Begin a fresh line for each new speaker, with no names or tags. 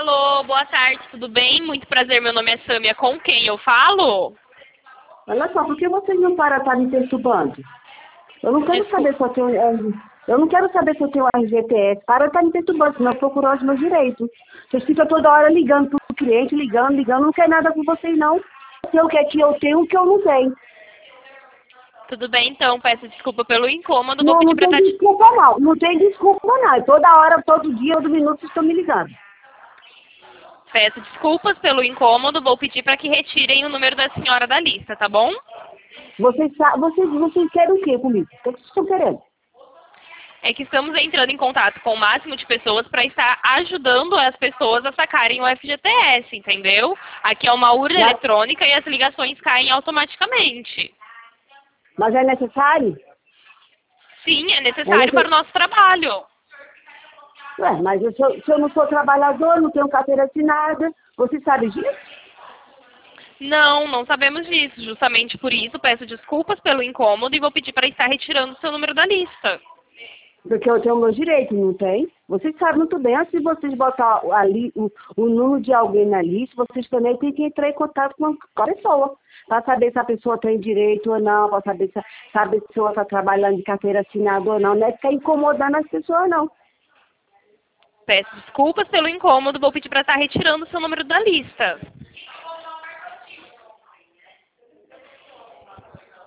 Alô, boa tarde, tudo bem? Muito prazer, meu nome é Sâmia. Com quem eu falo?
Olha só, por que vocês não param estar me perturbando? Eu não quero
Desculpa.
saber se eu tenho eu não quero saber se eu tenho RGTS. Para de estar me perturbando, senão eu procurar os meus direitos. Vocês ficam toda hora ligando para o cliente, ligando, não quer nada com vocês não. Sei o que é que eu tenho, o que eu não tenho.
Tudo bem, então, peço desculpa pelo incômodo. Vou
Não,
pedir
não
para
tem
Tati.
desculpa não. Não tem desculpa não. Toda hora, todo dia, todo minuto, vocês estão me ligando.
Peço desculpas pelo incômodo. Vou pedir para que retirem o número da senhora da lista, tá bom?
Vocês querem o quê comigo? O que vocês estão querendo?
É que estamos entrando em contato com o máximo de pessoas para estar ajudando as pessoas a sacarem o FGTS, entendeu? Aqui é uma urna
Mas,
eletrônica e as ligações caem automaticamente.
mas é necessário?
Sim, é
É
necessário para o
necessário.
nosso trabalho.
Ué, mas se eu não sou trabalhador, não tenho carteira assinada, você sabe disso?
Não, não sabemos disso. Justamente por isso, peço desculpas pelo incômodo e vou pedir para estar retirando o seu número da lista.
Porque eu tenho meus direitos, não tem? Vocês sabem muito bem, antes de vocês botar ali o número de alguém na lista, vocês também têm que entrar em contato com a pessoa, para saber se a pessoa tem direito ou não, para saber se a pessoa está trabalhando de carteira assinada ou não. Não é ficar incomodando as pessoas, não.
Peço desculpas pelo incômodo, vou pedir para estar retirando o seu número da lista.